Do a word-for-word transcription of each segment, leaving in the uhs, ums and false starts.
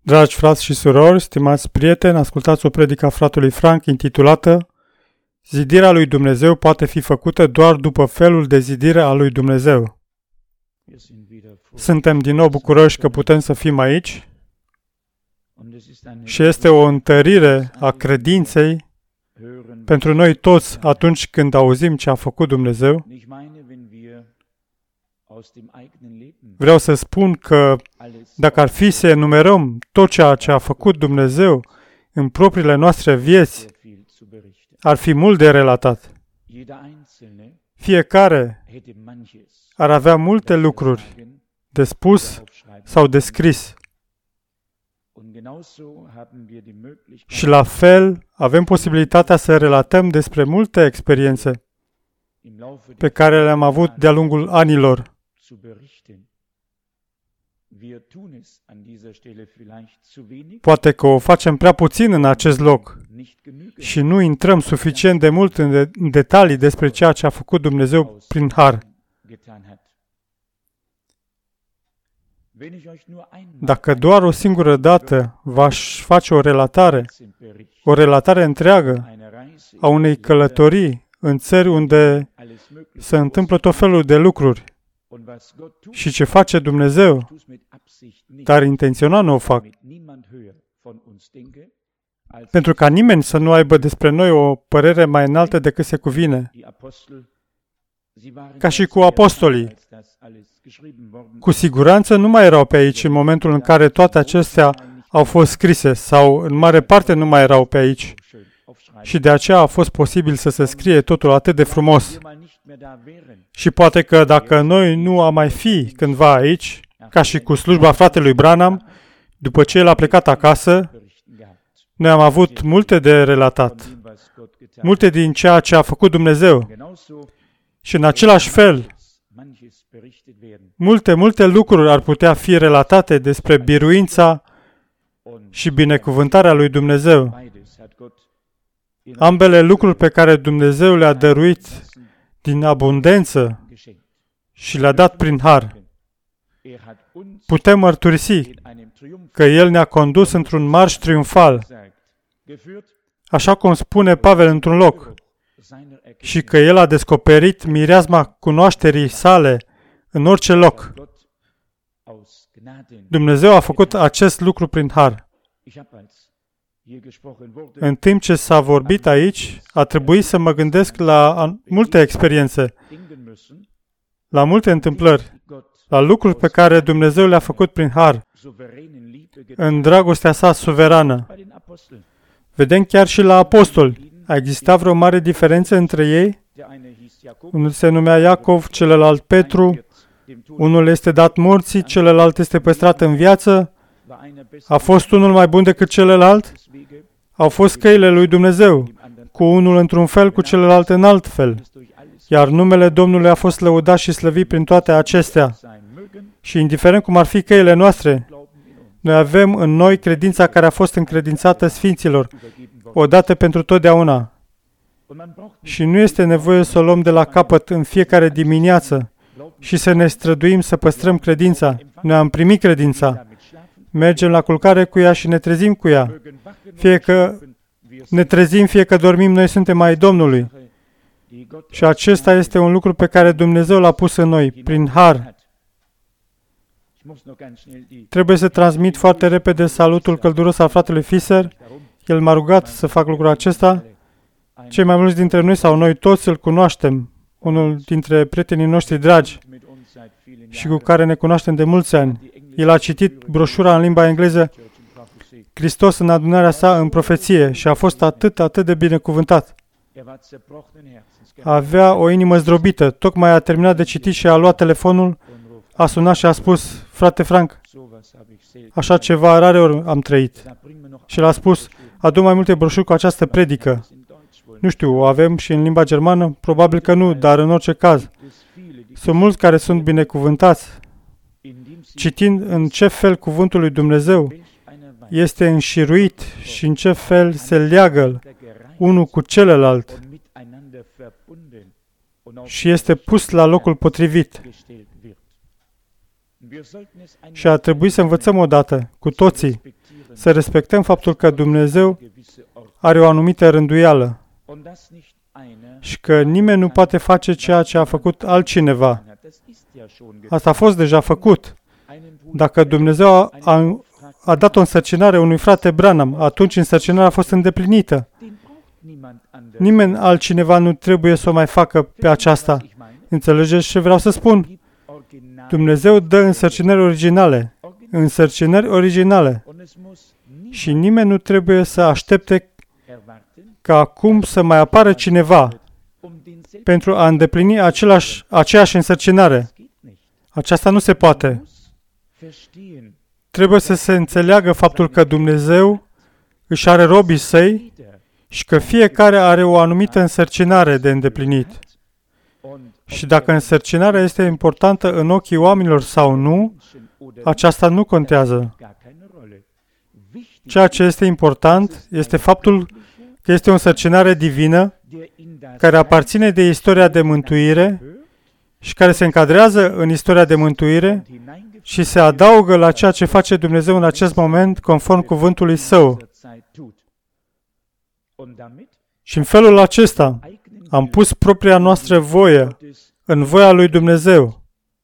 Dragi frați și surori, stimați prieteni, ascultați o predică a fratelui Frank intitulată Zidirea lui Dumnezeu poate fi făcută doar după felul de zidire a lui Dumnezeu. Suntem din nou bucuroși că putem să fim aici și este o întărire a credinței pentru noi toți atunci când auzim ce a făcut Dumnezeu. Vreau să spun că dacă ar fi să enumerăm tot ceea ce a făcut Dumnezeu în propriile noastre vieți, ar fi mult de relatat. Fiecare ar avea multe lucruri de spus sau de scris. Și la fel avem posibilitatea să relatăm despre multe experiențe pe care le-am avut de-a lungul anilor. Poate că o facem prea puțin în acest loc și nu intrăm suficient de mult în, de- în detalii despre ceea ce a făcut Dumnezeu prin har. Dacă doar o singură dată v-aș face o relatare, o relatare întreagă a unei călătorii în țări unde se întâmplă tot felul de lucruri și ce face Dumnezeu, dar intenționat nu o fac, pentru ca nimeni să nu aibă despre noi o părere mai înaltă decât se cuvine, ca și cu apostolii. Cu siguranță nu mai erau pe aici în momentul în care toate acestea au fost scrise, sau în mare parte nu mai erau pe aici. Și de aceea a fost posibil să se scrie totul atât de frumos. Și poate că dacă noi nu am mai fi cândva aici, ca și cu slujba fratelui Branham, după ce el a plecat acasă, noi am avut multe de relatat, multe din ceea ce a făcut Dumnezeu. Și în același fel, multe, multe lucruri ar putea fi relatate despre biruința și binecuvântarea lui Dumnezeu. Ambele lucruri pe care Dumnezeu le-a dăruit din abundență și le-a dat prin har. Putem mărturisi că El ne-a condus într-un marș triumfal, așa cum spune Pavel într-un loc, și că El a descoperit mireasma cunoașterii sale în orice loc. Dumnezeu a făcut acest lucru prin har. În timp ce s-a vorbit aici, a trebuit să mă gândesc la multe experiențe, la multe întâmplări, la lucruri pe care Dumnezeu le-a făcut prin har, în dragostea sa suverană. Vedem chiar și la apostoli. A existat vreo mare diferență între ei? Unul se numea Iacov, celălalt Petru, unul este dat morții, celălalt este păstrat în viață. A fost unul mai bun decât celălalt? Au fost căile lui Dumnezeu, cu unul într-un fel, cu celălalt în alt fel. Iar numele Domnului a fost lăudat și slăvit prin toate acestea. Și indiferent cum ar fi căile noastre, noi avem în noi credința care a fost încredințată Sfinților, odată pentru totdeauna. Și nu este nevoie să o luăm de la capăt în fiecare dimineață și să ne străduim să păstrăm credința. Noi am primit credința. Mergem la culcare cu ea și ne trezim cu ea. Fie că ne trezim, fie că dormim, noi suntem ai Domnului. Și acesta este un lucru pe care Dumnezeu l-a pus în noi, prin har. Trebuie să transmit foarte repede salutul călduros al fratelui Fischer. El m-a rugat să fac lucrul acesta. Cei mai mulți dintre noi sau noi toți îl cunoaștem, unul dintre prietenii noștri dragi și cu care ne cunoaștem de mulți ani. El a citit broșura în limba engleză Hristos în adunarea sa în profeție și a fost atât, atât de binecuvântat. Avea o inimă zdrobită. Tocmai a terminat de citit și a luat telefonul, a sunat și a spus, frate Frank, așa ceva rare ori am trăit. Și l-a spus, adu mai multe broșuri cu această predică. Nu știu, o avem și în limba germană? Probabil că nu, dar în orice caz. Sunt mulți care sunt binecuvântați, citind în ce fel cuvântul lui Dumnezeu este înșiruit și în ce fel se leagă unul cu celălalt și este pus la locul potrivit. Și ar trebui să învățăm odată, cu toții, să respectăm faptul că Dumnezeu are o anumită rânduială și că nimeni nu poate face ceea ce a făcut altcineva. Asta a fost deja făcut. Dacă Dumnezeu a, a, a dat o însărcinare unui frate Branham, atunci însărcinarea a fost îndeplinită. Nimeni altcineva nu trebuie să o mai facă pe aceasta. Înțelegeți ce vreau să spun? Dumnezeu dă însărcinări originale. Însărcinări originale. Și nimeni nu trebuie să aștepte ca acum să mai apară cineva pentru a îndeplini același, aceeași însărcinare. Aceasta nu se poate. Trebuie să se înțeleagă faptul că Dumnezeu își are robii săi și că fiecare are o anumită însărcinare de îndeplinit. Și dacă însărcinarea este importantă în ochii oamenilor sau nu, aceasta nu contează. Ceea ce este important este faptul că este o însărcinare divină care aparține de istoria de mântuire și care se încadrează în istoria de mântuire și se adaugă la ceea ce face Dumnezeu în acest moment conform cuvântului Său. Și în felul acesta am pus propria noastră voie în voia lui Dumnezeu.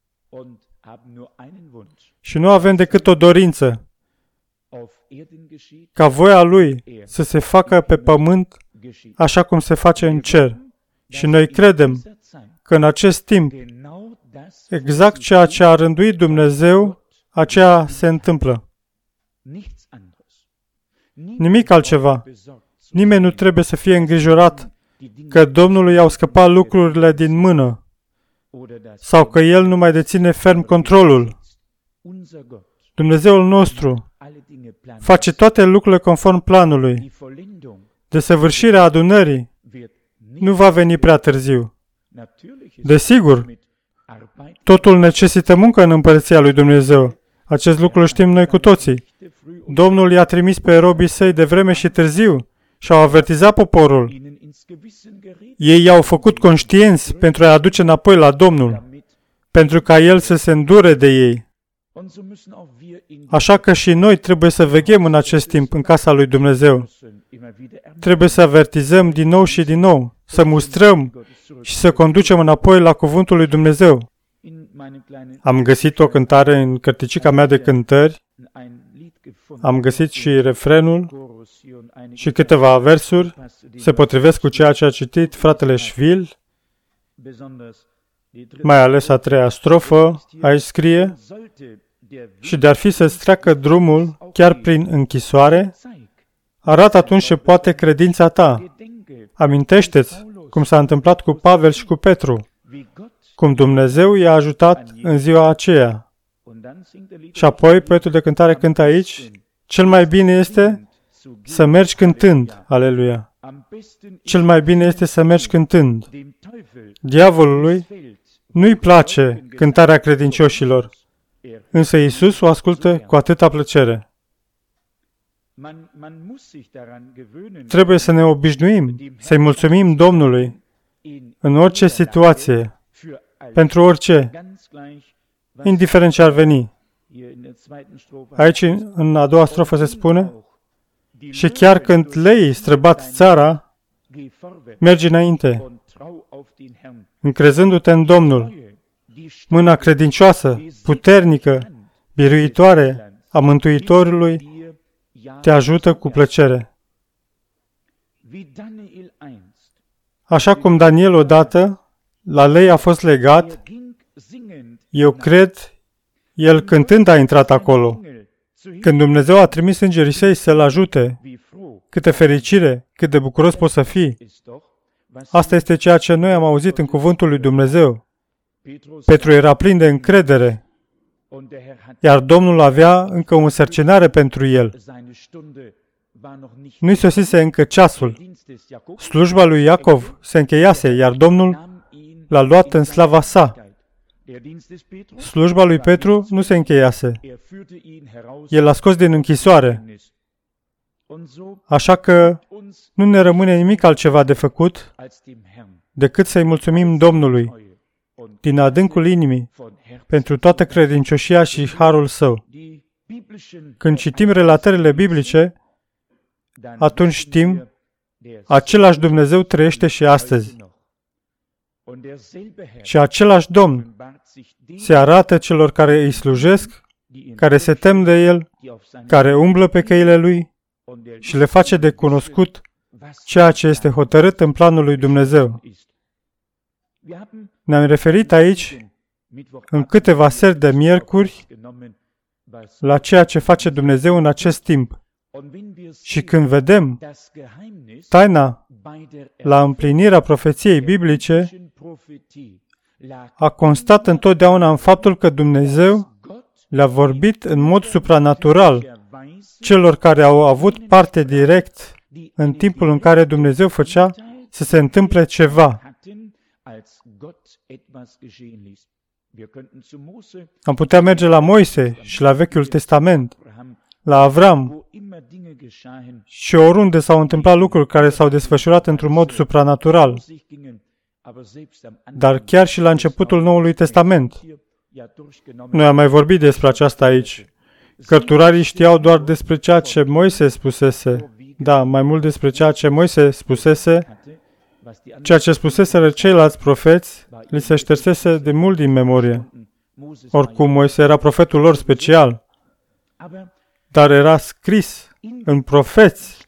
Și nu avem decât o dorință, ca voia Lui să se facă pe pământ așa cum se face în cer. Și noi credem că în acest timp, exact ceea ce a rânduit Dumnezeu, aceea se întâmplă. Nimic altceva. Nimeni nu trebuie să fie îngrijorat că Domnului i-au scăpat lucrurile din mână sau că El nu mai deține ferm controlul. Dumnezeul nostru face toate lucrurile conform planului. Desăvârșirea adunării nu va veni prea târziu. Desigur, totul necesită muncă în împărăția lui Dumnezeu. Acest lucru știm noi cu toții. Domnul i-a trimis pe robii săi de vreme și târziu și au avertizat poporul. Ei i-au făcut conștienți pentru a-i aduce înapoi la Domnul, pentru ca El să se îndure de ei. Așa că și noi trebuie să veghem în acest timp în casa lui Dumnezeu. Trebuie să avertizăm din nou și din nou, să mustrăm și să conducem înapoi la cuvântul lui Dumnezeu. Am găsit o cântare în cărticica mea de cântări, am găsit și refrenul și câteva versuri, se potrivesc cu ceea ce a citit fratele Schwil, mai ales a treia strofă, aici scrie, și de-ar fi să-ți treacă drumul chiar prin închisoare, arată atunci ce poate credința ta. Amintește-ți cum s-a întâmplat cu Pavel și cu Petru, cum Dumnezeu i-a ajutat în ziua aceea. Și apoi poetul de cântare cântă aici, cel mai bine este să mergi cântând, aleluia. Cel mai bine este să mergi cântând. Diavolului nu-i place cântarea credincioșilor, însă Iisus o ascultă cu atâta plăcere. Trebuie să ne obișnuim, să-i mulțumim Domnului în orice situație, pentru orice, indiferent ce ar veni. Aici, în a doua strofă se spune, și chiar când leii străbat țara, mergi înainte, încrezându-te în Domnul. Mâna credincioasă, puternică, biruitoare a Mântuitorului te ajută cu plăcere. Așa cum Daniel odată, la lei a fost legat, eu cred, el cântând a intrat acolo. Când Dumnezeu a trimis îngerii săi să-l ajute, câtă fericire, cât de bucuros poți să fii. Asta este ceea ce noi am auzit în cuvântul lui Dumnezeu. Petru era plin de încredere, iar Domnul avea încă o însărcinare pentru el. Nu-i sosise încă ceasul. Slujba lui Iacov se încheiase, iar Domnul l-a luat în slava sa. Slujba lui Petru nu se încheiase. El l-a scos din închisoare. Așa că nu ne rămâne nimic altceva de făcut decât să-i mulțumim Domnului din adâncul inimii pentru toată credincioșia și harul Său. Când citim relatările biblice, atunci știm, același Dumnezeu trăiește și astăzi. Și același Domn se arată celor care îi slujesc, care se tem de El, care umblă pe căile Lui și le face de cunoscut ceea ce este hotărât în planul lui Dumnezeu. Ne-am referit aici, în câteva seri de miercuri, la ceea ce face Dumnezeu în acest timp. Și când vedem taina la împlinirea profeției biblice, a constat întotdeauna în faptul că Dumnezeu le-a vorbit în mod supranatural celor care au avut parte direct în timpul în care Dumnezeu făcea să se întâmple ceva. Am putea merge la Moise și la Vechiul Testament, la Avram și oriunde s-au întâmplat lucruri care s-au desfășurat într-un mod supranatural. Dar chiar și la începutul Noului Testament. Noi am mai vorbit despre aceasta aici. Cărturarii știau doar despre ceea ce Moise spusese. Da, mai mult despre ceea ce Moise spusese, ceea ce spuseseră ceilalți profeți, li se ștersese de mult din memorie. Oricum, Moise era profetul lor special, dar era scris în profeți.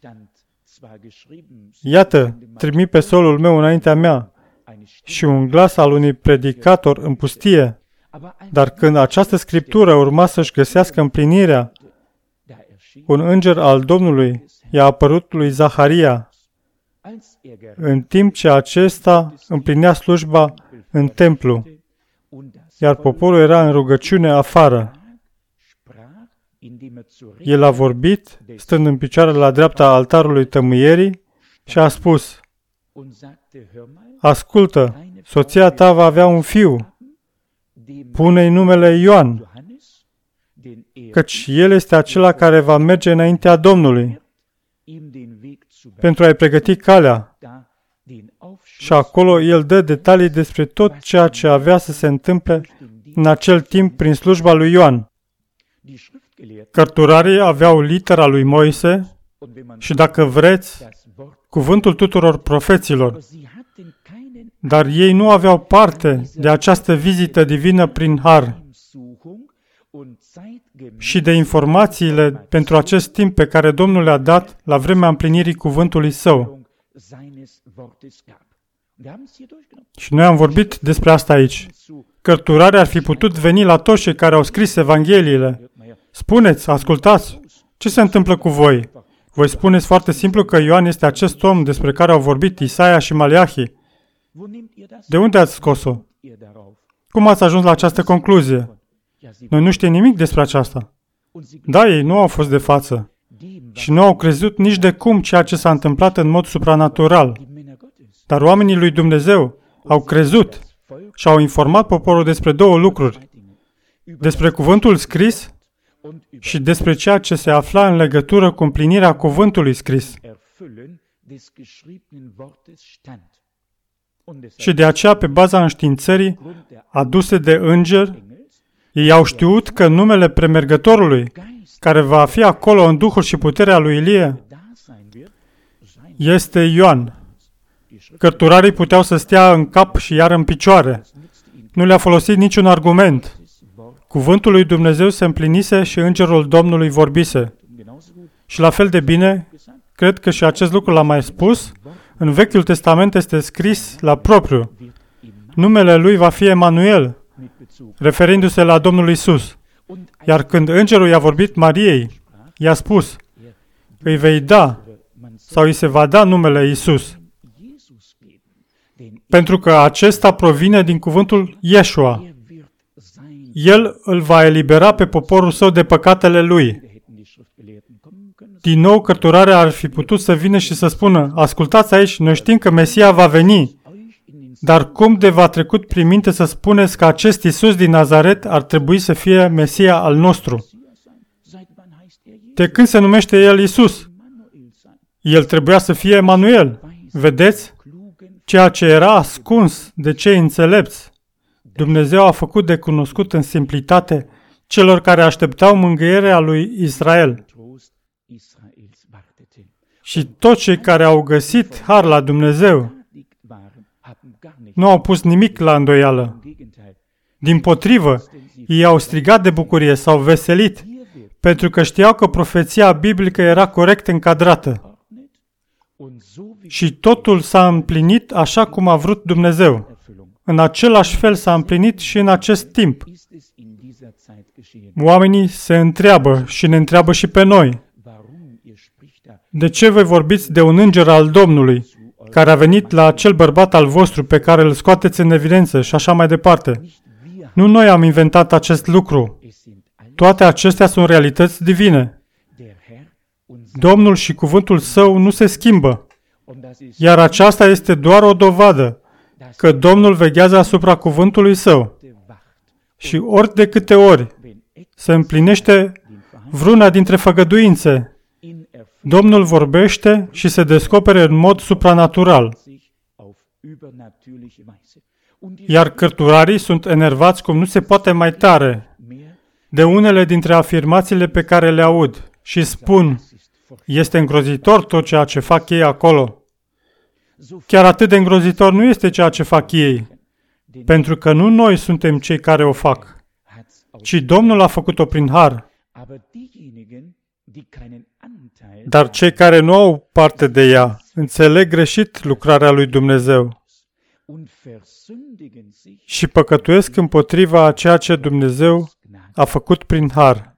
Iată, trimit pe solul meu înaintea mea și un glas al unui predicator în pustie. Dar când această scriptură urma să-și găsească împlinirea, un înger al Domnului i-a apărut lui Zaharia, în timp ce acesta împlinea slujba în templu, iar poporul era în rugăciune afară. El a vorbit, stând în picioare la dreapta altarului tămâierii, și a spus: ascultă, soția ta va avea un fiu, pune-i numele Ioan, căci el este acela care va merge înaintea Domnului pentru a-i pregăti calea. Și acolo el dă detalii despre tot ceea ce avea să se întâmple în acel timp prin slujba lui Ioan. Cărturarii aveau litera lui Moise și, dacă vreți, cuvântul tuturor profeților, dar ei nu aveau parte de această vizită divină prin har și de informațiile pentru acest timp pe care Domnul le-a dat la vremea împlinirii cuvântului Său. Și noi am vorbit despre asta aici. Cărturarii ar fi putut veni la toți cei care au scris Evangheliile. Spuneți, ascultați, ce se întâmplă cu voi? Voi spuneți foarte simplu că Ioan este acest om despre care au vorbit Isaia și Maleahi. De unde ați scos-o? Cum ați ajuns la această concluzie? Noi nu știm nimic despre aceasta. Da, ei nu au fost de față și nu au crezut nici de cum ceea ce s-a întâmplat în mod supranatural. Dar oamenii lui Dumnezeu au crezut și au informat poporul despre două lucruri. Despre cuvântul scris și despre ceea ce se afla în legătură cu împlinirea cuvântului scris. Și de aceea, pe baza înștiințării aduse de înger, ei au știut că numele premergătorului, care va fi acolo în duhul și puterea lui Ilie, este Ioan. Cărturarii puteau să stea în cap și iar în picioare. Nu le-a folosit niciun argument. Cuvântul lui Dumnezeu se împlinise și îngerul Domnului vorbise. Și la fel de bine, cred că și acest lucru l-am mai spus, în Vechiul Testament este scris la propriu. Numele lui va fi Emanuel, referindu-se la Domnul Iisus. Iar când îngerul i-a vorbit Mariei, i-a spus: îi vei da sau îi se va da numele Iisus. Pentru că acesta provine din cuvântul Yeshua. El îl va elibera pe poporul său de păcatele lui. Din nou, cărturarea ar fi putut să vină și să spună: ascultați aici, noi știm că Mesia va veni. Dar cum de v-a trecut prin minte să spuneți că acest Iisus din Nazaret ar trebui să fie Mesia al nostru? De când se numește El Iisus? El trebuia să fie Emanuel. Vedeți? Ceea ce era ascuns de cei înțelepți, Dumnezeu a făcut de cunoscut în simplitate celor care așteptau mângâierea lui Israel. Și toți cei care au găsit har la Dumnezeu nu au pus nimic la îndoială. Dimpotrivă, ei au strigat de bucurie, s-au veselit, pentru că știau că profeția biblică era corect încadrată. Și totul s-a împlinit așa cum a vrut Dumnezeu. În același fel s-a împlinit și în acest timp. Oamenii se întreabă și ne întreabă și pe noi: de ce voi vorbiți de un înger al Domnului, care a venit la acel bărbat al vostru pe care îl scoateți în evidență și așa mai departe? Nu noi am inventat acest lucru. Toate acestea sunt realități divine. Domnul și cuvântul Său nu se schimbă. Iar aceasta este doar o dovadă că Domnul veghează asupra cuvântului Său. Și ori de câte ori se împlinește vreuna dintre făgăduințe, Domnul vorbește și se descopere în mod supranatural. Iar cărturarii sunt enervați cum nu se poate mai tare de unele dintre afirmațiile pe care le aud și spun: este îngrozitor tot ceea ce fac ei acolo. Chiar atât de îngrozitor nu este ceea ce fac ei, pentru că nu noi suntem cei care o fac, ci Domnul a făcut-o prin har. Dar cei care nu au parte de ea înțeleg greșit lucrarea lui Dumnezeu și păcătuiesc împotriva a ceea ce Dumnezeu a făcut prin har.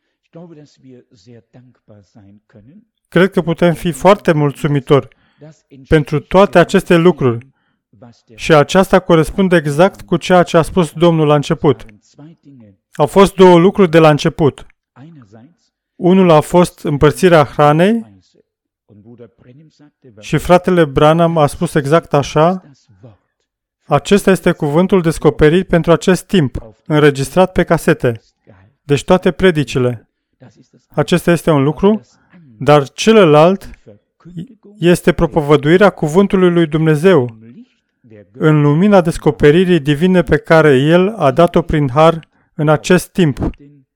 Cred că putem fi foarte mulțumitori pentru toate aceste lucruri și aceasta corespunde exact cu ceea ce a spus Domnul la început. Au fost două lucruri de la început. Unul a fost împărțirea hranei și fratele Branham a spus exact așa: acesta este cuvântul descoperit pentru acest timp, înregistrat pe casete. Deci toate predicile. Acesta este un lucru, dar celălalt este propovăduirea cuvântului lui Dumnezeu în lumina descoperirii divine pe care El a dat-o prin har în acest timp.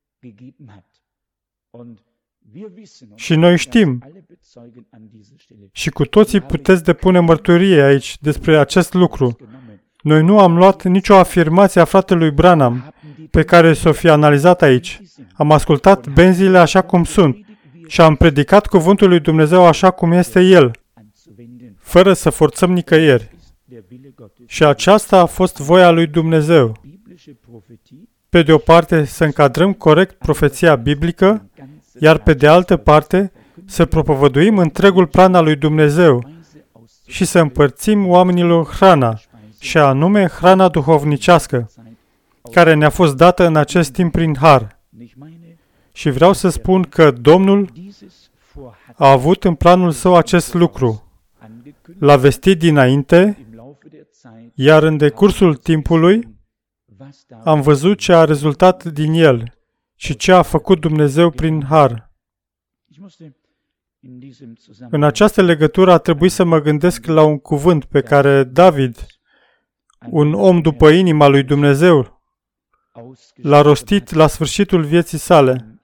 Și noi știm, și cu toții puteți depune mărturie aici despre acest lucru. Noi nu am luat nicio afirmație a fratelui Branham pe care s-o fi analizat aici. Am ascultat benzile așa cum sunt și am predicat cuvântul lui Dumnezeu așa cum este El, fără să forțăm nicăieri. Și aceasta a fost voia lui Dumnezeu. Pe de o parte, să încadrăm corect profeția biblică, iar pe de altă parte, să propovăduim întregul plan al lui Dumnezeu și să împărțim oamenilor hrana, și anume hrana duhovnicească, care ne-a fost dată în acest timp prin har. Și vreau să spun că Domnul a avut în planul Său acest lucru. L-a vestit dinainte, iar în decursul timpului am văzut ce a rezultat din el și ce a făcut Dumnezeu prin har. În această legătură a trebuit să mă gândesc la un cuvânt pe care David, un om după inima lui Dumnezeu, l-a rostit la sfârșitul vieții sale.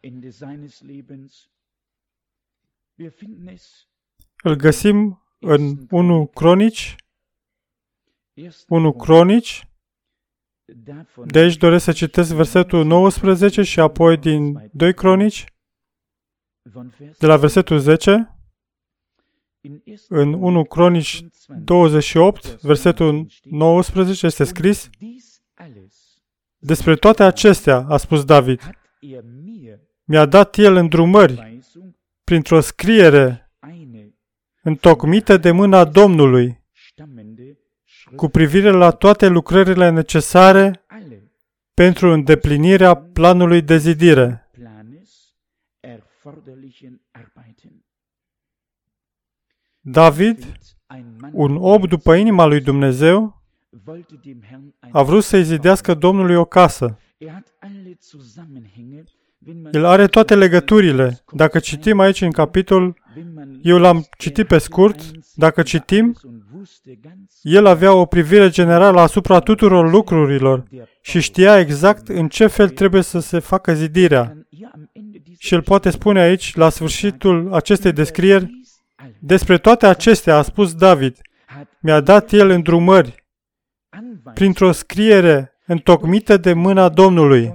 Îl găsim în unu Cronici, unu Cronici, de aici doresc să citesc versetul nouăsprezece și apoi din doi Cronici, de la versetul zece, în unu Cronici douăzeci și opt, versetul nouăsprezece, este scris: despre toate acestea, a spus David, mi-a dat El îndrumări printr-o scriere întocmită de mâna Domnului cu privire la toate lucrările necesare pentru îndeplinirea planului de zidire. David, un om după inima lui Dumnezeu, a vrut să-i zidească Domnului o casă. El are toate legăturile. Dacă citim aici în capitol, eu l-am citit pe scurt, dacă citim, El avea o privire generală asupra tuturor lucrurilor și știa exact în ce fel trebuie să se facă zidirea. Și el poate spune aici, la sfârșitul acestei descrieri, despre toate acestea a spus David, mi-a dat el îndrumări printr-o scriere întocmită de mâna Domnului.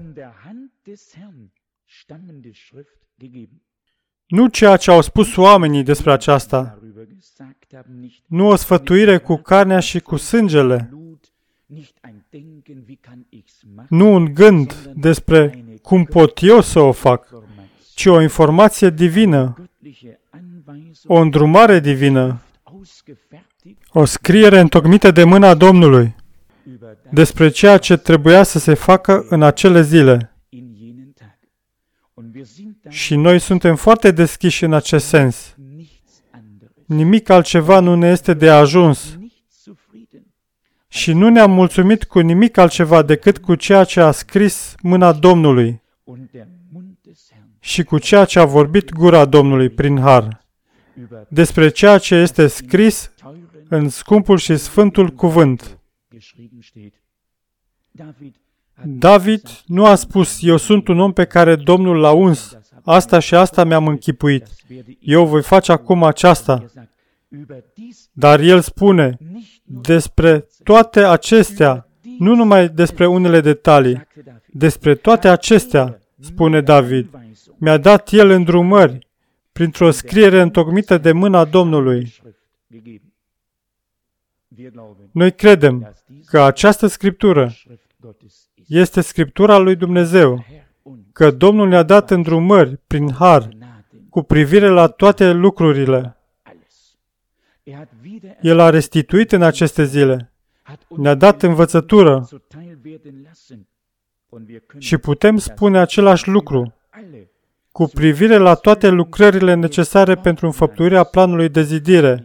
Nu ceea ce au spus oamenii despre aceasta, nu o sfătuire cu carnea și cu sângele, nu un gând despre cum pot eu să o fac, ci o informație divină, o îndrumare divină, o scriere întocmită de mâna Domnului despre ceea ce trebuia să se facă în acele zile. Și noi suntem foarte deschiși în acest sens. Nimic altceva nu ne este de ajuns. Și nu ne-am mulțumit cu nimic altceva decât cu ceea ce a scris mâna Domnului și cu ceea ce a vorbit gura Domnului prin har, despre ceea ce este scris în scumpul și sfântul cuvânt. David nu a spus, eu sunt un om pe care Domnul l-a uns, asta și asta mi-am închipuit, eu voi face acum aceasta. Dar el spune, despre toate acestea, nu numai despre unele detalii, despre toate acestea, spune David, mi-a dat el îndrumări printr-o scriere întocmită de mâna Domnului. Noi credem că această scriptură este scriptura lui Dumnezeu, că Domnul ne-a dat îndrumări prin har cu privire la toate lucrurile. El a restituit în aceste zile, ne-a dat învățătură și putem spune același lucru cu privire la toate lucrările necesare pentru înfăptuirea planului de zidire.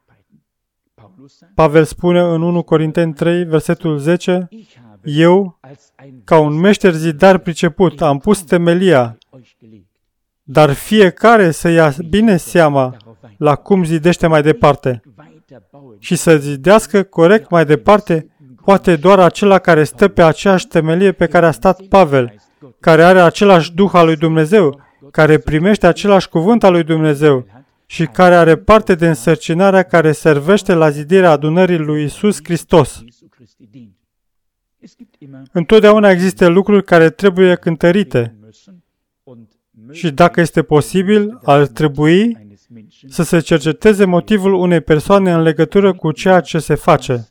Pavel spune în unu Corinteni trei, versetul zece, eu, ca un meșter zidar priceput, am pus temelia, dar fiecare să ia bine seama la cum zidește mai departe și să zidească corect mai departe, poate doar acela care stă pe aceeași temelie pe care a stat Pavel, care are același Duh al lui Dumnezeu, care primește același cuvânt al lui Dumnezeu și care are parte de însărcinarea care servește la zidirea adunării lui Iisus Hristos. Întotdeauna există lucruri care trebuie cântărite și, dacă este posibil, ar trebui să se cerceteze motivul unei persoane în legătură cu ceea ce se face.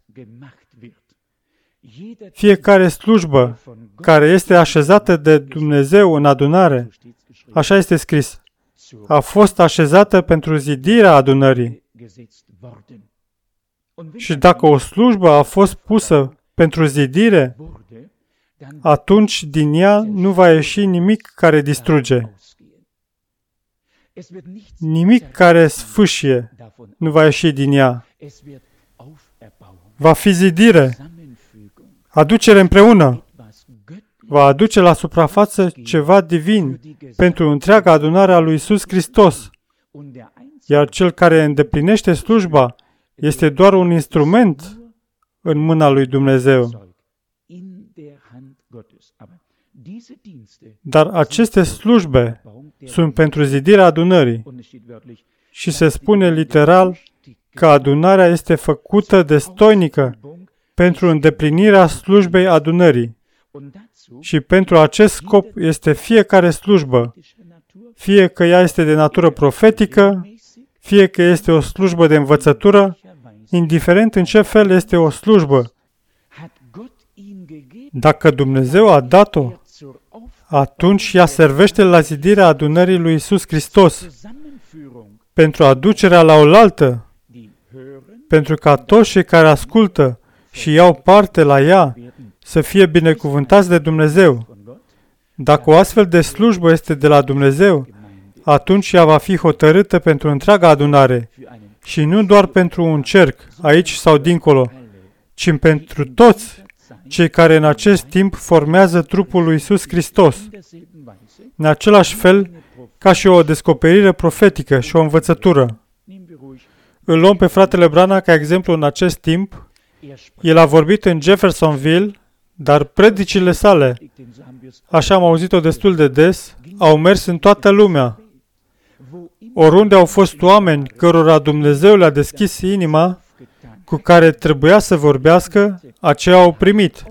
Fiecare slujbă care este așezată de Dumnezeu în adunare, așa este scris, a fost așezată pentru zidirea adunării. Și dacă o slujbă a fost pusă pentru zidire, atunci din ea nu va ieși nimic care distruge. Nimic care sfâșie nu va ieși din ea. Va fi zidire, aducere împreună. Va aduce la suprafață ceva divin pentru întreaga adunare a lui Iisus Hristos. Iar cel care îndeplinește slujba este doar un instrument în mâna lui Dumnezeu. Dar aceste slujbe sunt pentru zidirea adunării și se spune literal că adunarea este făcută de stoinică pentru îndeplinirea slujbei adunării. Și pentru acest scop este fiecare slujbă, fie că ea este de natură profetică, fie că este o slujbă de învățătură, indiferent în ce fel este o slujbă. Dacă Dumnezeu a dat-o, atunci ea servește la zidirea adunării lui Iisus Hristos, pentru aducerea la oaltă, pentru ca toți cei care ascultă și iau parte la ea să fie binecuvântați de Dumnezeu. Dacă o astfel de slujbă este de la Dumnezeu, atunci ea va fi hotărâtă pentru întreaga adunare și nu doar pentru un cerc, aici sau dincolo, ci pentru toți cei care în acest timp formează trupul lui Iisus Hristos. În același fel ca și o descoperire profetică și o învățătură. Îl luăm pe fratele Branham ca exemplu în acest timp. El a vorbit în Jeffersonville, dar predicile sale, așa am auzit-o destul de des, au mers în toată lumea. Oriunde au fost oameni cărora Dumnezeu le-a deschis inima, cu care trebuia să vorbească, aceia au primit.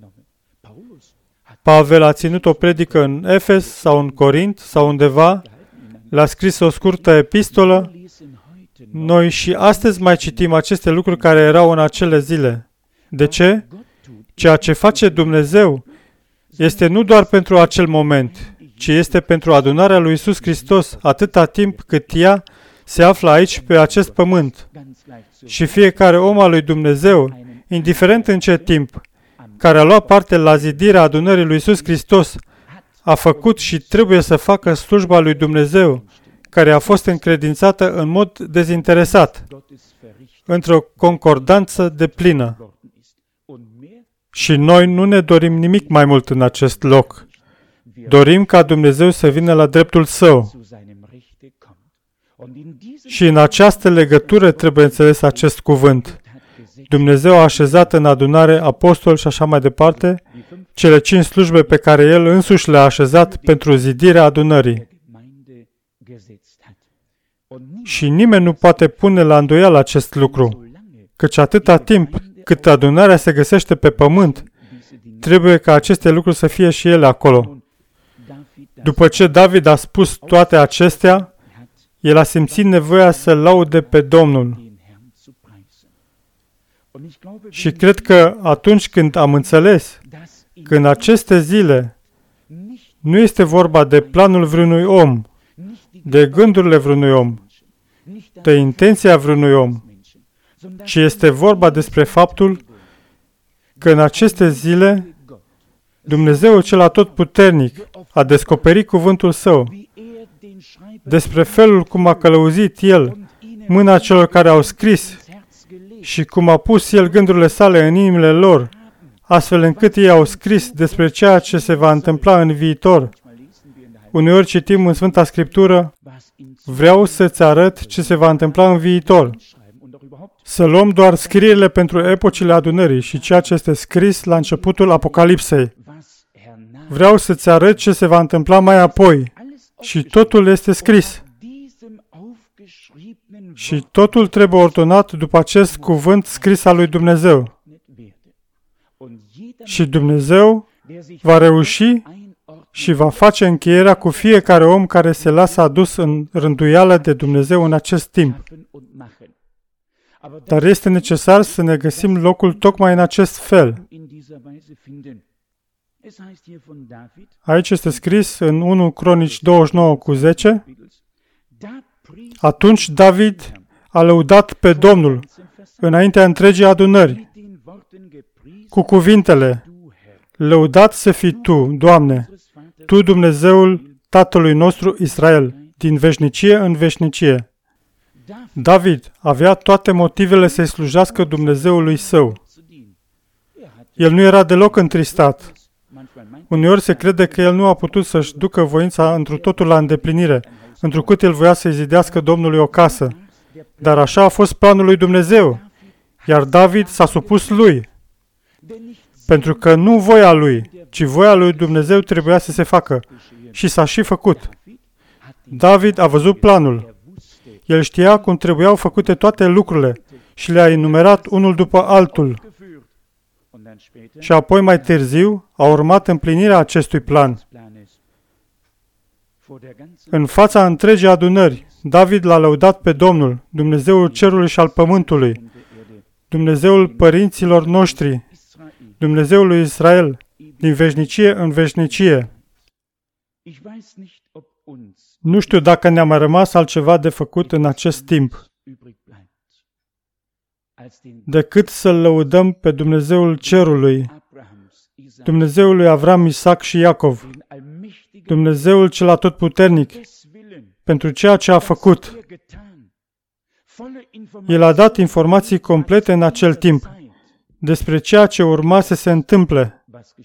Pavel a ținut o predică în Efes sau în Corint sau undeva, le-a scris o scurtă epistolă. Noi și astăzi mai citim aceste lucruri care erau în acele zile. De ce? Ceea ce face Dumnezeu este nu doar pentru acel moment, ci este pentru adunarea lui Iisus Hristos atâta timp cât ea se află aici pe acest pământ. Și fiecare om al lui Dumnezeu, indiferent în ce timp, care a luat parte la zidirea adunării lui Iisus Hristos, a făcut și trebuie să facă slujba lui Dumnezeu, care a fost încredințată în mod dezinteresat, într-o concordanță deplină. Și noi nu ne dorim nimic mai mult în acest loc. Dorim ca Dumnezeu să vină la dreptul Său. Și în această legătură trebuie înțeles acest cuvânt. Dumnezeu a așezat în adunare apostoli și așa mai departe, cele cinci slujbe pe care El însuși le-a așezat pentru zidirea adunării. Și nimeni nu poate pune la îndoială acest lucru, căci atâta timp cât adunarea se găsește pe pământ, trebuie ca aceste lucruri să fie și ele acolo. După ce David a spus toate acestea, el a simțit nevoia să laude pe Domnul. Și cred că atunci când am înțeles că în aceste zile nu este vorba de planul vreunui om, de gândurile vreunui om, de intenția vreunui om, ci este vorba despre faptul că în aceste zile Dumnezeu cel atotputernic a descoperit cuvântul Său, despre felul cum a călăuzit El mâna celor care au scris și cum a pus El gândurile sale în inimile lor, astfel încât ei au scris despre ceea ce se va întâmpla în viitor. Uneori citim în Sfânta Scriptură, vreau să-ți arăt ce se va întâmpla în viitor. Să luăm doar scrierile pentru epocile adunării și ceea ce este scris la începutul Apocalipsei. Vreau să-ți arăt ce se va întâmpla mai apoi. Și totul este scris. Și totul trebuie ordonat după acest cuvânt scris al lui Dumnezeu. Și Dumnezeu va reuși și va face încheierea cu fiecare om care se lasă adus în rânduială de Dumnezeu în acest timp. Dar este necesar să ne găsim locul tocmai în acest fel. Aici este scris în unu Cronici douăzeci și nouă cu zece. Atunci David a lăudat pe Domnul înaintea întregii adunări cu cuvintele: lăudat să fii Tu, Doamne, Tu Dumnezeul Tatălui nostru Israel, din veșnicie în veșnicie. David avea toate motivele să-i slujească Dumnezeului său. El nu era deloc întristat. Uneori se crede că el nu a putut să-și ducă voința întru totul la îndeplinire, întrucât el voia să-i zidească Domnului o casă. Dar așa a fost planul lui Dumnezeu, iar David s-a supus lui. Pentru că nu voia lui, ci voia lui Dumnezeu trebuia să se facă. Și s-a și făcut. David a văzut planul. El știa cum trebuiau făcute toate lucrurile și le-a enumerat unul după altul. Și apoi, mai târziu, a urmat împlinirea acestui plan. În fața întregii adunări, David l-a lăudat pe Domnul, Dumnezeul cerului și al pământului, Dumnezeul părinților noștri, Dumnezeul lui Israel, din veșnicie în veșnicie. Nu știu dacă ne-a mai rămas altceva de făcut în acest timp, decât să-L lăudăm pe Dumnezeul cerului, Dumnezeul lui Avram, Isaac și Iacov, Dumnezeul cel atotputernic, pentru ceea ce a făcut. El a dat informații complete în acel timp despre ceea ce urma să se întâmple,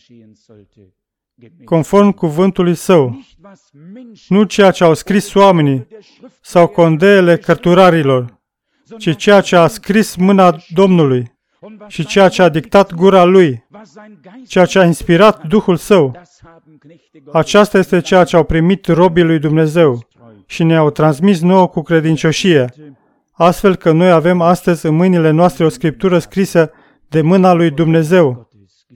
conform cuvântului Său, nu ceea ce au scris oamenii sau condeele cărturarilor, ci ceea ce a scris mâna Domnului și ceea ce a dictat gura Lui, ceea ce a inspirat Duhul Său. Aceasta este ceea ce au primit robii lui Dumnezeu și ne-au transmis nouă cu credincioșie, astfel că noi avem astăzi în mâinile noastre o scriptură scrisă de mâna lui Dumnezeu.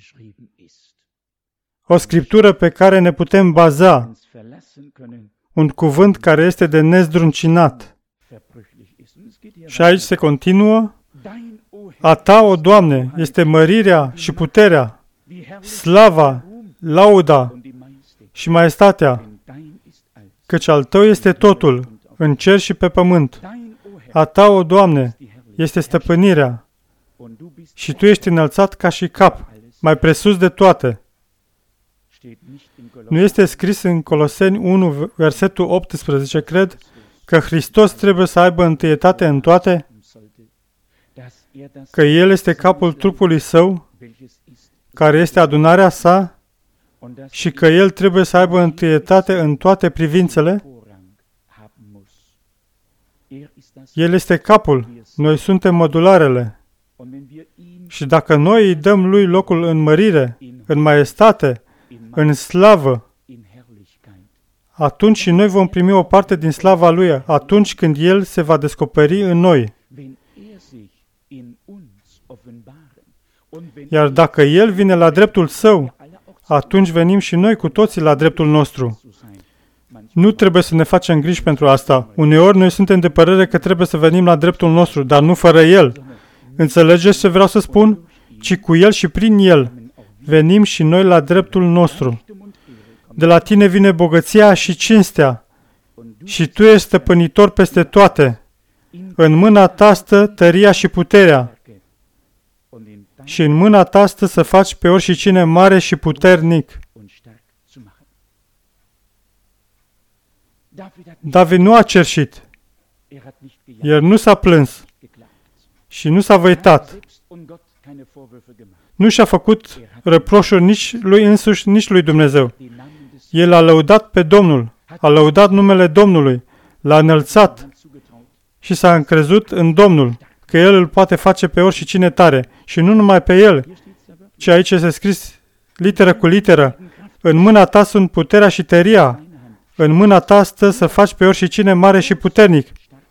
O scriptură pe care ne putem baza, un cuvânt care este de nezdruncinat. Și aici se continuă: a Ta, o Doamne, este mărirea și puterea, slava, lauda și maestatea, căci al Tău este totul, în cer și pe pământ. A Ta, o Doamne, este stăpânirea și Tu ești înălțat ca și cap, mai presus de toate. Nu este scris în Coloseni unu, versetul optsprezece, cred, că Hristos trebuie să aibă întâietate în toate? Că El este capul trupului Său, care este adunarea Sa, și că El trebuie să aibă întâietate în toate privințele? El este capul, noi suntem mădularele. Și dacă noi îi dăm Lui locul în mărire, în maestate, în slavă, atunci și noi vom primi o parte din slava Lui, atunci când El se va descoperi în noi. Iar dacă El vine la dreptul Său, atunci venim și noi cu toții la dreptul nostru. Nu trebuie să ne facem griji pentru asta. Uneori noi suntem de părere că trebuie să venim la dreptul nostru, dar nu fără El. Înțelegeți ce vreau să spun? Ci cu El și prin El venim și noi la dreptul nostru. De la Tine vine bogăția și cinstea și Tu ești stăpânitor peste toate. În mâna Ta stă tăria și puterea și în mâna Ta stă să faci pe oricine mare și puternic. David nu a cerșit. El nu s-a plâns și nu s-a văitat. Nu și-a făcut reproșuri nici lui însuși, nici lui Dumnezeu. El a lăudat pe Domnul, a lăudat numele Domnului, l-a înălțat și s-a încrezut în Domnul, că El îl poate face pe oricine tare. Și nu numai pe El, ci aici este scris literă cu literă: în mâna Ta sunt puterea și tăria, în mâna Ta stă să faci pe oricine mare și puternic.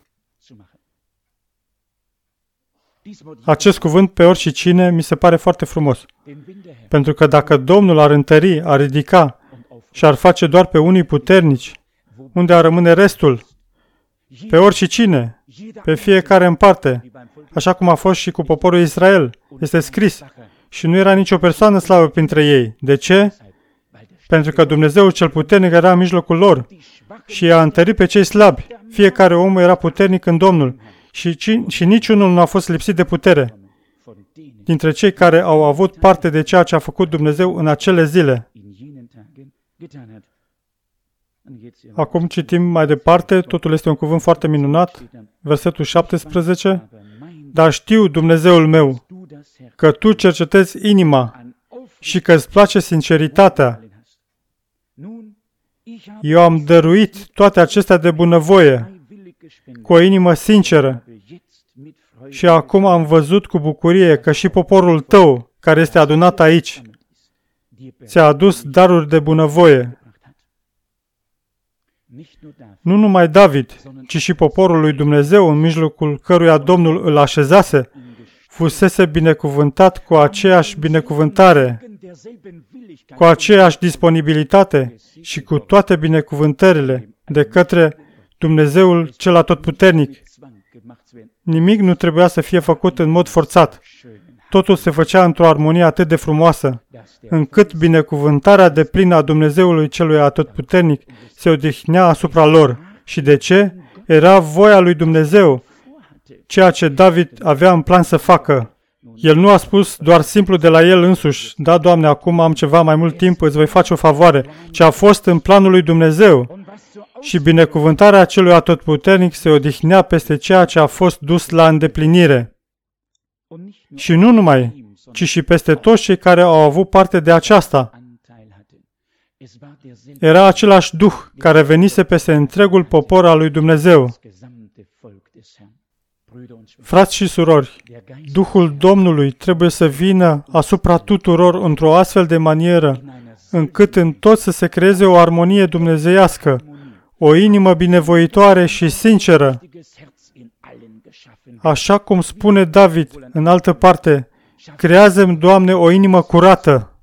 Acest cuvânt pe oricine mi se pare foarte frumos. Pentru că dacă Domnul ar întări, ar ridica și ar face doar pe unii puternici, unde ar rămâne restul? Pe oricine, pe fiecare în parte, așa cum a fost și cu poporul Israel. Este scris. Și nu era nicio persoană slabă printre ei. De ce? Pentru că Dumnezeu cel puternic era în mijlocul lor și i-a întărit pe cei slabi. Fiecare om era puternic în Domnul și, și niciunul nu a fost lipsit de putere dintre cei care au avut parte de ceea ce a făcut Dumnezeu în acele zile. Acum citim mai departe, totul este un cuvânt foarte minunat, versetul șaptesprezece. Dar știu, Dumnezeul meu, că Tu cercetezi inima și că îți place sinceritatea. Eu am dăruit toate acestea de bunăvoie, cu o inimă sinceră, și acum am văzut cu bucurie că și poporul Tău, care este adunat aici, ți-a adus daruri de bunăvoie. Nu numai David, ci și poporul lui Dumnezeu, în mijlocul căruia Domnul îl așezase, fusese binecuvântat cu aceeași binecuvântare, cu aceeași disponibilitate și cu toate binecuvântările de către Dumnezeul cel atotputernic. Nimic nu trebuia să fie făcut în mod forțat. Totul se făcea într-o armonie atât de frumoasă, încât binecuvântarea deplină a Dumnezeului celui atotputernic se odihnea asupra lor. Și de ce? Era voia lui Dumnezeu, ceea ce David avea în plan să facă. El nu a spus doar simplu de la el însuși: da, Doamne, acum am ceva mai mult timp, îți voi face o favoare, ci a fost în planul lui Dumnezeu. Și binecuvântarea celui atotputernic se odihnea peste ceea ce a fost dus la îndeplinire. Și nu numai, ci și peste toți cei care au avut parte de aceasta. Era același Duh care venise peste întregul popor al lui Dumnezeu. Frați și surori, Duhul Domnului trebuie să vină asupra tuturor într-o astfel de manieră, încât în tot să se creeze o armonie dumnezeiască, o inimă binevoitoare și sinceră. Așa cum spune David în altă parte, creează-mi, Doamne, o inimă curată.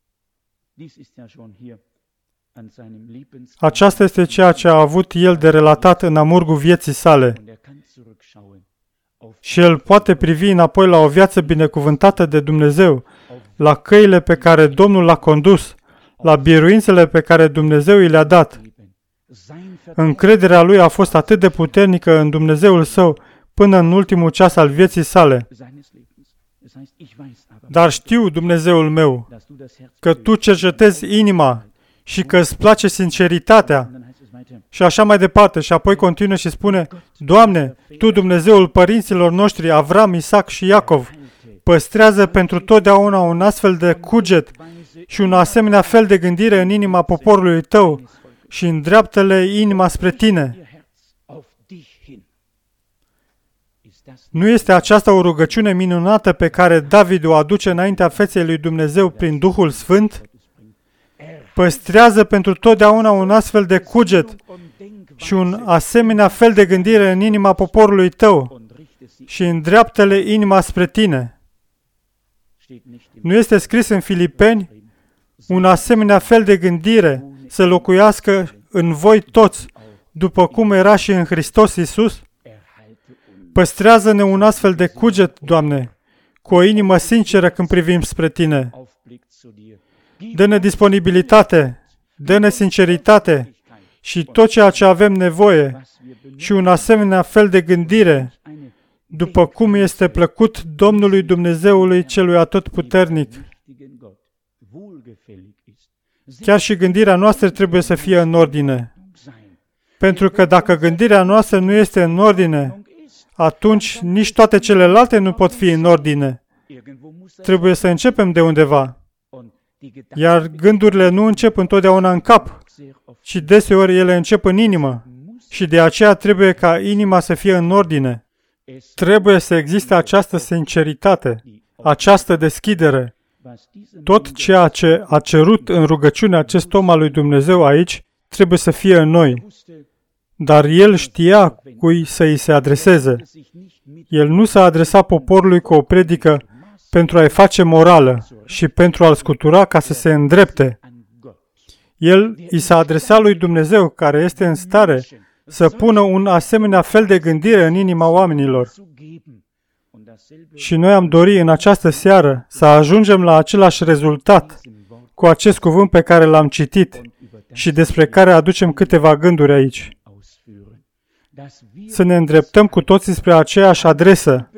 Aceasta este ceea ce a avut el de relatat în amurgul vieții sale. Și el poate privi înapoi la o viață binecuvântată de Dumnezeu, la căile pe care Domnul l-a condus, la biruințele pe care Dumnezeu i le-a dat. Încrederea lui a fost atât de puternică în Dumnezeul său până în ultimul ceas al vieții sale. Dar știu, Dumnezeul meu, că Tu cercetezi inima și că îți place sinceritatea. Și așa mai departe. Și apoi continuă și spune, Doamne, Tu, Dumnezeul părinților noștri, Avram, Isaac și Iacov, păstrează pentru totdeauna un astfel de cuget și un asemenea fel de gândire în inima poporului Tău și îndreaptă-le inima spre Tine. Nu este aceasta o rugăciune minunată pe care David o aduce înaintea feței lui Dumnezeu prin Duhul Sfânt? Păstrează pentru totdeauna un astfel de cuget și un asemenea fel de gândire în inima poporului Tău și îndreaptă-le inima spre Tine. Nu este scris în Filipeni un asemenea fel de gândire să locuiască în voi toți, după cum era și în Hristos Iisus? Păstrează-ne un astfel de cuget, Doamne, cu o inimă sinceră când privim spre Tine. Dă-ne disponibilitate, dă-ne sinceritate și tot ceea ce avem nevoie și un asemenea fel de gândire, după cum este plăcut Domnului Dumnezeului Celui Atotputernic. Chiar și gândirea noastră trebuie să fie în ordine. Pentru că dacă gândirea noastră nu este în ordine, atunci nici toate celelalte nu pot fi în ordine. Trebuie să începem de undeva. Iar gândurile nu încep întotdeauna în cap, ci deseori ele încep în inimă. Și de aceea trebuie ca inima să fie în ordine. Trebuie să existe această sinceritate, această deschidere. Tot ceea ce a cerut în rugăciune acest om al lui Dumnezeu aici trebuie să fie în noi. Dar el știa cui să îi se adreseze. El nu s-a adresat poporului cu o predică pentru a-i face morală și pentru a-l scutura ca să se îndrepte. El i s-a adresat lui Dumnezeu, care este în stare să pună un asemenea fel de gândire în inima oamenilor. Și noi am dorit în această seară să ajungem la același rezultat cu acest cuvânt pe care l-am citit și despre care aducem câteva gânduri aici. Să ne îndreptăm cu toții spre aceeași adresă,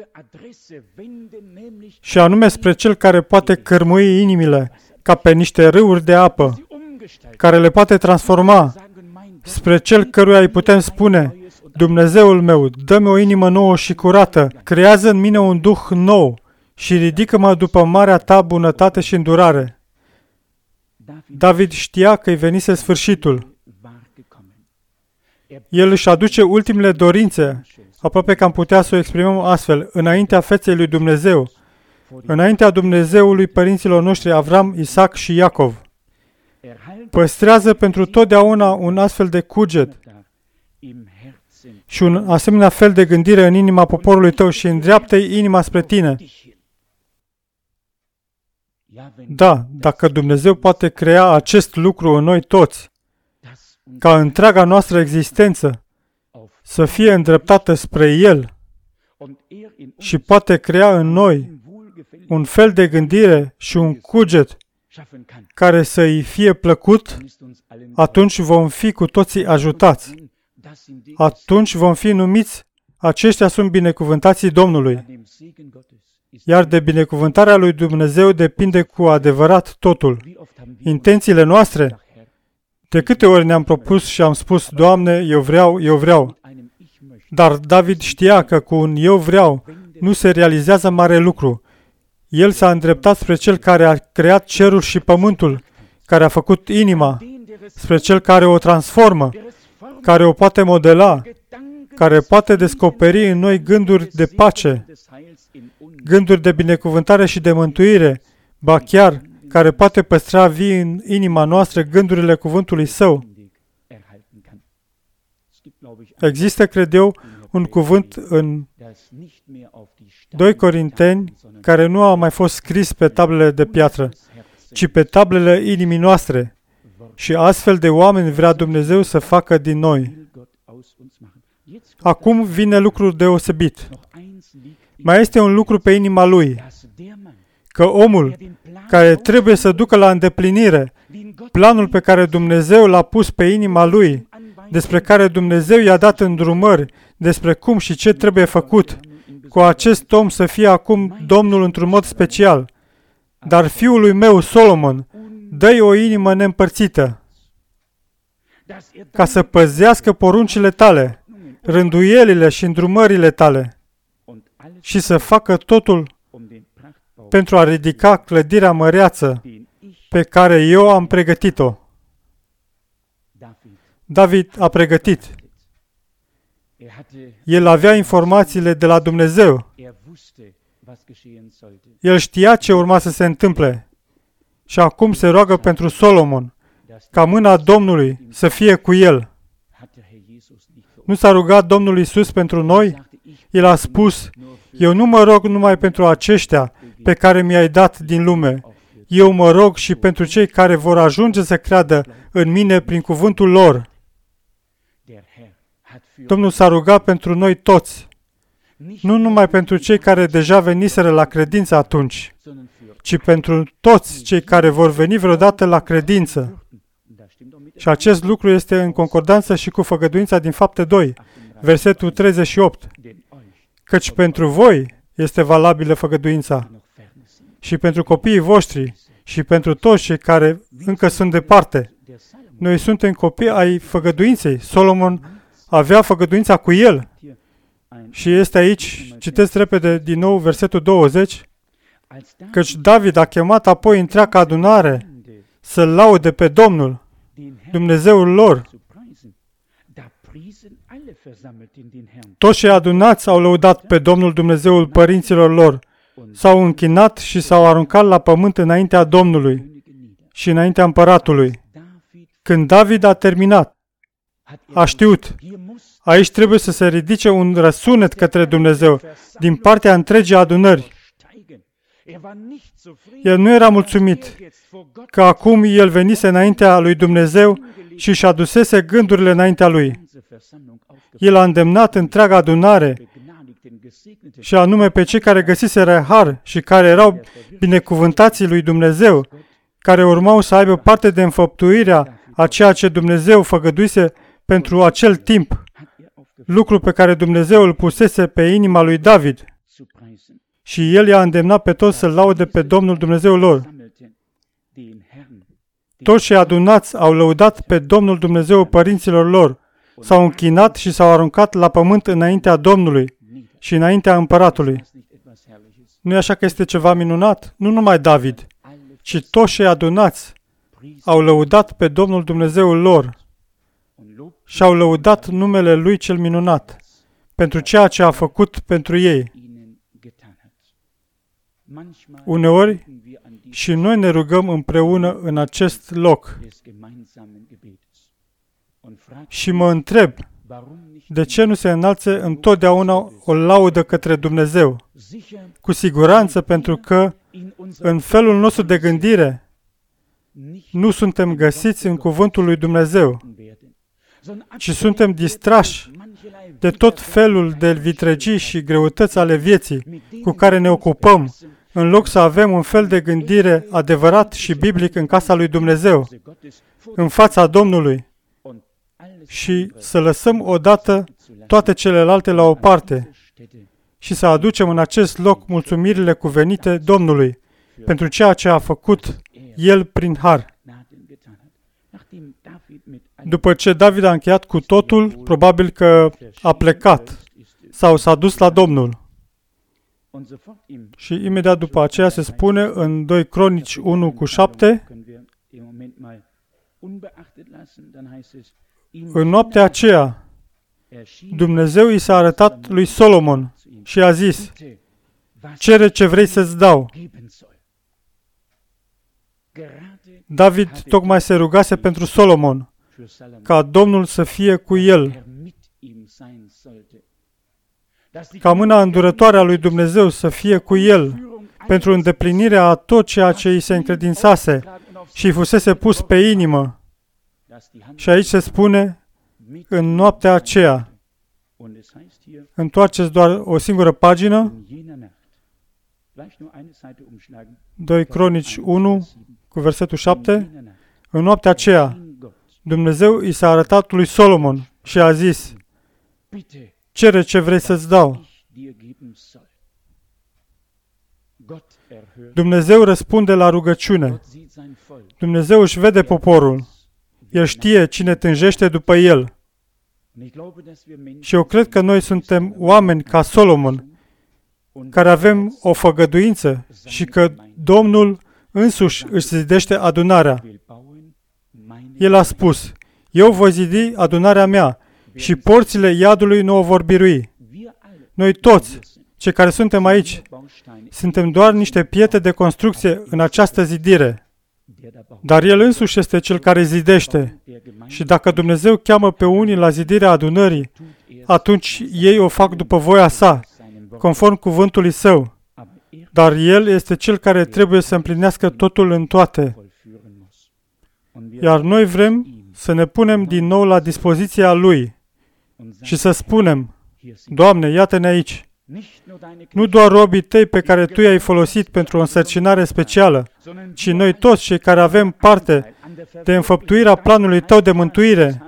și anume spre Cel care poate cărmui inimile ca pe niște râuri de apă, care le poate transforma, spre Cel căruia îi putem spune, Dumnezeul meu, dă-mi o inimă nouă și curată, creează în mine un duh nou și ridică-mă după marea Ta bunătate și îndurare. David știa că îi venise sfârșitul. El își aduce ultimele dorințe, aproape că am putea să o exprimăm astfel, înaintea feței lui Dumnezeu, înaintea Dumnezeului părinților noștri Avram, Isaac și Iacov. Păstrează pentru totdeauna un astfel de cuget și un asemenea fel de gândire în inima poporului Tău și îndreaptă-i inima spre Tine. Da, dacă Dumnezeu poate crea acest lucru în noi toți, ca întreaga noastră existență să fie îndreptată spre El și poate crea în noi un fel de gândire și un cuget care să-i fie plăcut, atunci vom fi cu toții ajutați. Atunci vom fi numiți, aceștia sunt binecuvântații Domnului. Iar de binecuvântarea lui Dumnezeu depinde cu adevărat totul. Intențiile noastre, de câte ori ne-am propus și am spus, Doamne, eu vreau, eu vreau. Dar David știa că cu un eu vreau nu se realizează mare lucru. El s-a îndreptat spre Cel care a creat cerul și pământul, care a făcut inima, spre Cel care o transformă, care o poate modela, care poate descoperi în noi gânduri de pace, gânduri de binecuvântare și de mântuire, ba chiar care poate păstra vii în inima noastră gândurile cuvântului Său. Există, cred eu, un cuvânt în doi Corinteni care nu a mai fost scris pe tablele de piatră, ci pe tablele inimii noastre. Și astfel de oameni vrea Dumnezeu să facă din noi. Acum vine lucrul deosebit. Mai este un lucru pe inima lui, că omul care trebuie să ducă la îndeplinire planul pe care Dumnezeu l-a pus pe inima lui, despre care Dumnezeu i-a dat îndrumări, despre cum și ce trebuie făcut, cu acest om să fie acum Domnul într-un mod special. Dar fiului meu, Solomon, dă-i o inimă neîmpărțită, ca să păzească poruncile tale, rânduielile și îndrumările tale, și să facă totul pentru a ridica clădirea măreață pe care eu am pregătit-o. David a pregătit. El avea informațiile de la Dumnezeu. El știa ce urma să se întâmple. Și acum se roagă pentru Solomon, ca mâna Domnului să fie cu el. Nu s-a rugat Domnul Iisus pentru noi? El a spus, eu nu mă rog numai pentru aceștia pe care mi-ai dat din lume. Eu mă rog și pentru cei care vor ajunge să creadă în mine prin cuvântul lor. Domnul s-a rugat pentru noi toți, nu numai pentru cei care deja veniseră la credință atunci, ci pentru toți cei care vor veni vreodată la credință. Și acest lucru este în concordanță și cu făgăduința din Fapte doi, versetul treizeci și opt. Căci pentru voi este valabilă făgăduința și pentru copiii voștri și pentru toți cei care încă sunt departe. Noi suntem copii ai făgăduinței. Solomon avea făgăduința cu el. Și este aici, citesc repede din nou versetul douăzeci, căci David a chemat apoi întreaga adunare să-L laude pe Domnul, Dumnezeul lor. Toți cei adunați au lăudat pe Domnul Dumnezeul părinților lor, s-au închinat și s-au aruncat la pământ înaintea Domnului și înaintea împăratului. Când David a terminat, a știut, aici trebuie să se ridice un răsunet către Dumnezeu din partea întregii adunări. El nu era mulțumit că acum el venise înaintea lui Dumnezeu și și adusese gândurile înaintea lui. El a îndemnat întreaga adunare, și anume pe cei care găsiseră har și care erau binecuvântații lui Dumnezeu, care urmau să aibă parte de înfăptuirea a ceea ce Dumnezeu făgăduise pentru acel timp, lucru pe care Dumnezeu îl pusese pe inima lui David. Și el i-a îndemnat pe toți să-L laude pe Domnul Dumnezeul lor. Toți cei adunați au lăudat pe Domnul Dumnezeul părinților lor, s-au închinat și s-au aruncat la pământ înaintea Domnului și înaintea împăratului. Nu e așa că este ceva minunat? Nu numai David, ci toți cei adunați au lăudat pe Domnul Dumnezeul lor și au lăudat numele Lui cel minunat pentru ceea ce a făcut pentru ei. Uneori și noi ne rugăm împreună în acest loc și mă întreb, de ce nu se înalțe întotdeauna o laudă către Dumnezeu? Cu siguranță pentru că în felul nostru de gândire nu suntem găsiți în cuvântul lui Dumnezeu, ci suntem distrași de tot felul de vitregii și greutăți ale vieții cu care ne ocupăm, în loc să avem un fel de gândire adevărat și biblic în casa lui Dumnezeu, în fața Domnului, și să lăsăm odată toate celelalte la o parte și să aducem în acest loc mulțumirile cuvenite Domnului pentru ceea ce a făcut El prin har. După ce David a încheiat cu totul, probabil că a plecat sau s-a dus la Domnul. Și imediat după aceea se spune în doi Cronici unu cu șapte, în noaptea aceea, Dumnezeu i s-a arătat lui Solomon și a zis, cere ce vrei să-ți dau. David tocmai se rugase pentru Solomon, ca Domnul să fie cu el, ca mâna îndurătoare a lui Dumnezeu să fie cu el, pentru îndeplinirea a tot ceea ce îi se încredințase și îi fusese pus pe inimă. Și aici se spune, în noaptea aceea. Întoarceți doar o singură pagină, doi Cronici unu, cu versetul șapte. În noaptea aceea, Dumnezeu i s-a arătat lui Solomon și a zis, cere ce vrei să-ți dau. Dumnezeu răspunde la rugăciune. Dumnezeu își vede poporul. El știe cine tânjește după el. Și eu cred că noi suntem oameni ca Solomon, care avem o făgăduință și că Domnul însuși își zidește adunarea. El a spus, eu voi zidi adunarea mea și porțile iadului nu o vor birui. Noi toți, cei care suntem aici, suntem doar niște pietre de construcție în această zidire. Dar El însuși este Cel care zidește. Și dacă Dumnezeu cheamă pe unii la zidirea adunării, atunci ei o fac după voia sa, conform cuvântului Său. Dar El este Cel care trebuie să împlinească totul în toate. Iar noi vrem să ne punem din nou la dispoziția Lui și să spunem, Doamne, iată-ne aici. Nu doar robii Tăi pe care Tu i-ai folosit pentru o însărcinare specială, ci noi toți cei care avem parte de înfăptuirea planului Tău de mântuire,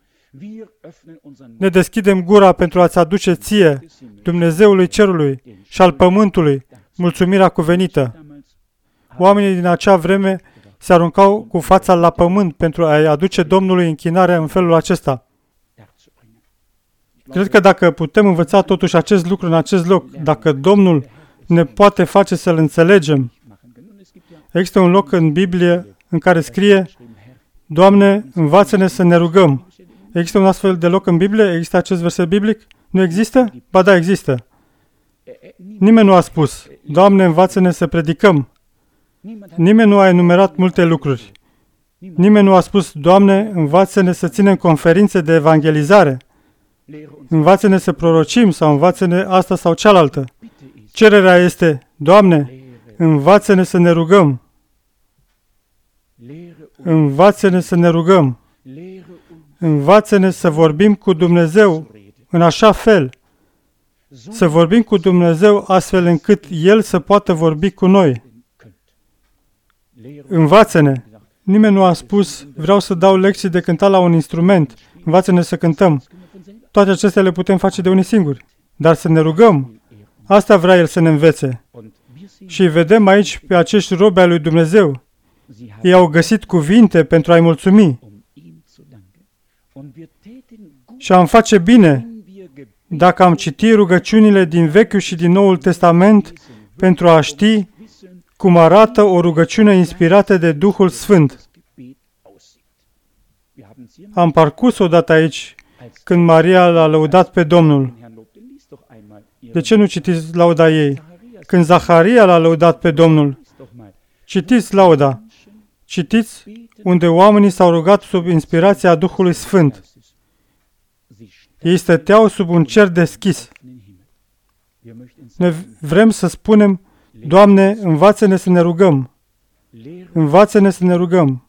ne deschidem gura pentru a-ți aduce Ție, Dumnezeului Cerului și al Pământului, mulțumirea cuvenită. Oamenii din acea vreme se aruncau cu fața la pământ pentru a-i aduce Domnului închinarea în felul acesta. Cred că dacă putem învăța totuși acest lucru în acest loc, dacă Domnul ne poate face să-L înțelegem, există un loc în Biblie în care scrie, Doamne, învață-ne să ne rugăm. Există un astfel de loc în Biblie? Există acest verset biblic? Nu există? Ba da, există. Nimeni nu a spus, Doamne, învață-ne să predicăm. Nimeni nu a enumerat multe lucruri. Nimeni nu a spus, Doamne, învață-ne să ținem conferințe de evangelizare. Învață-ne să prorocim sau învață-ne asta sau cealaltă. Cererea este, Doamne, învață-ne să ne rugăm. Învață-ne să ne rugăm. Învață-ne să vorbim cu Dumnezeu în așa fel. Să vorbim cu Dumnezeu astfel încât El să poată vorbi cu noi. Învață-ne. Nimeni nu a spus, vreau să dau lecții de cântat la un instrument. Învață-ne să cântăm. Toate acestea le putem face de unii singuri. Dar să ne rugăm, asta vrea El să ne învețe. Și vedem aici pe acești robi ai lui Dumnezeu. Ei au găsit cuvinte pentru a-i mulțumi. Și am face bine dacă am citit rugăciunile din Vechiul și din Noul Testament pentru a ști cum arată o rugăciune inspirată de Duhul Sfânt. Am parcurs odată aici când Maria l-a lăudat pe Domnul. De ce nu citiți lauda ei? Când Zaharia l-a lăudat pe Domnul. Citiți lauda. Citiți unde oamenii s-au rugat sub inspirația Duhului Sfânt. Ei stăteau sub un cer deschis. Noi vrem să spunem, Doamne, învață-ne să ne rugăm. Învață-ne să ne rugăm.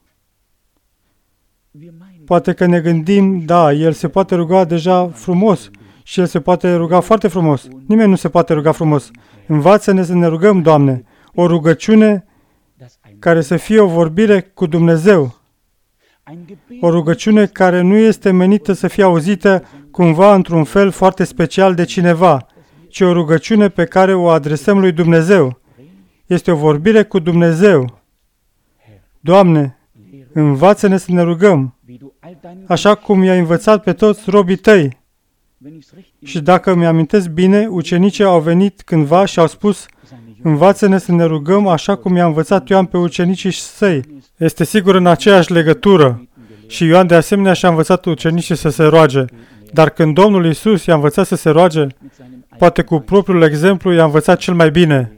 Poate că ne gândim, da, El se poate ruga deja frumos și El se poate ruga foarte frumos. Nimeni nu se poate ruga frumos. Învață-ne să ne rugăm, Doamne, o rugăciune care să fie o vorbire cu Dumnezeu. O rugăciune care nu este menită să fie auzită cumva într-un fel foarte special de cineva, ci o rugăciune pe care o adresăm lui Dumnezeu. Este o vorbire cu Dumnezeu. Doamne, învață-ne să ne rugăm, așa cum i-ai învățat pe toți robii Tăi. Și dacă mi-amintesc bine, ucenicii au venit cândva și au spus, învață-ne să ne rugăm așa cum i-a învățat Ioan pe ucenicii săi. Este sigur în aceeași legătură. Și Ioan de asemenea și-a învățat ucenicii să se roage. Dar când Domnul Iisus i-a învățat să se roage, poate cu propriul exemplu i-a învățat cel mai bine.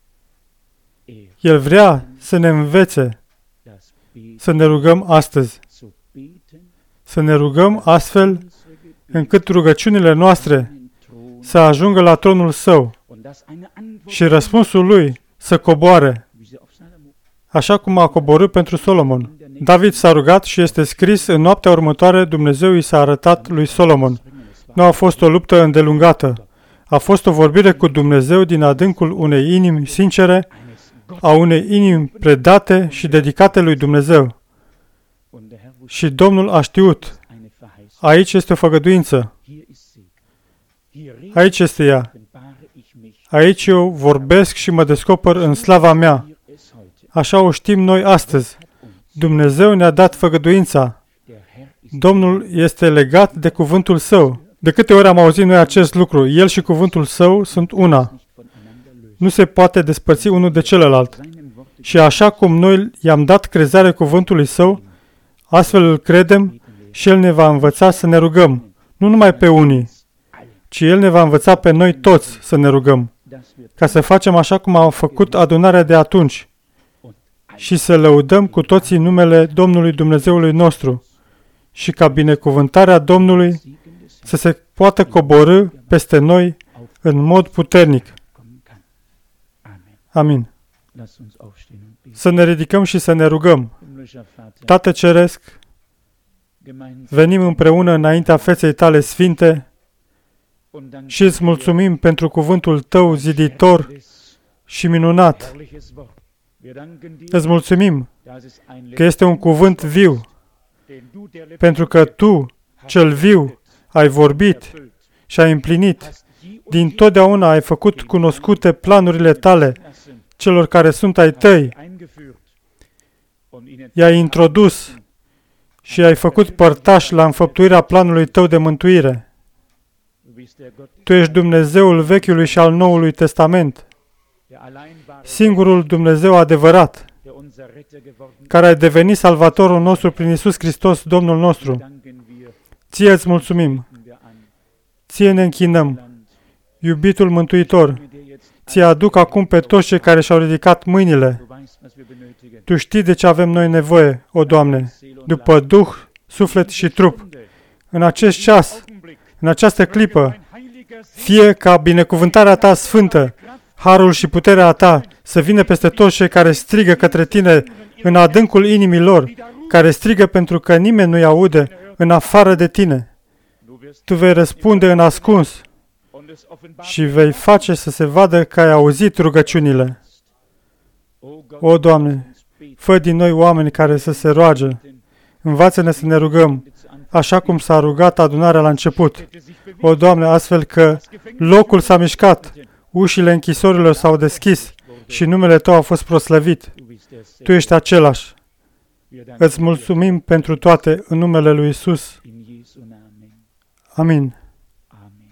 El vrea să ne învețe să ne rugăm astăzi. Să ne rugăm astfel încât rugăciunile noastre să ajungă la tronul Său și răspunsul Lui să coboare, așa cum a coborât pentru Solomon. David s-a rugat și este scris, în noaptea următoare Dumnezeu i s-a arătat lui Solomon. Nu a fost o luptă îndelungată. A fost o vorbire cu Dumnezeu din adâncul unei inimi sincere, a unei inimi predate și dedicate lui Dumnezeu. Și Domnul a știut. Aici este o făgăduință. Aici este ea. Aici eu vorbesc și mă descoper în slava mea. Așa o știm noi astăzi. Dumnezeu ne-a dat făgăduința. Domnul este legat de cuvântul Său. De câte ori am auzit noi acest lucru? El și cuvântul Său sunt una. Nu se poate despărți unul de celălalt. Și așa cum noi i-am dat crezare cuvântului Său, astfel îl credem și El ne va învăța să ne rugăm. Nu numai pe unii, ci El ne va învăța pe noi toți să ne rugăm, ca să facem așa cum a făcut adunarea de atunci și să lăudăm cu toții numele Domnului Dumnezeului nostru și ca binecuvântarea Domnului să se poată coborî peste noi în mod puternic. Amin. Să ne ridicăm și să ne rugăm. Tată Ceresc, venim împreună înaintea feței Tale sfinte și îți mulțumim pentru cuvântul Tău ziditor și minunat. Îți mulțumim că este un cuvânt viu, pentru că Tu, cel viu, ai vorbit și ai împlinit. Din totdeauna ai făcut cunoscute planurile Tale celor care sunt ai Tăi. I-ai introdus și ai făcut părtași la înfăptuirea planului Tău de mântuire. Tu ești Dumnezeul Vechiului și al Noului Testament, singurul Dumnezeu adevărat, care ai devenit Salvatorul nostru prin Iisus Hristos, Domnul nostru. Ție îți mulțumim. Ție ne închinăm. Iubitul Mântuitor, Ție aduc acum pe toți cei care și-au ridicat mâinile. Tu știi de ce avem noi nevoie, o Doamne, după Duh, suflet și trup. În acest ceas, în această clipă, fie ca binecuvântarea Ta sfântă, harul și puterea Ta să vină peste toți cei care strigă către Tine în adâncul inimii lor, care strigă pentru că nimeni nu-i aude în afară de Tine. Tu vei răspunde în ascuns și vei face să se vadă că ai auzit rugăciunile. O, Doamne, fă din noi oameni care să se roage. Învață-ne să ne rugăm, așa cum s-a rugat adunarea la început. O, Doamne, astfel că locul s-a mișcat, ușile închisorilor s-au deschis și numele Tău a fost proslăvit. Tu ești același. Îți mulțumim pentru toate în numele lui Iisus. Amin.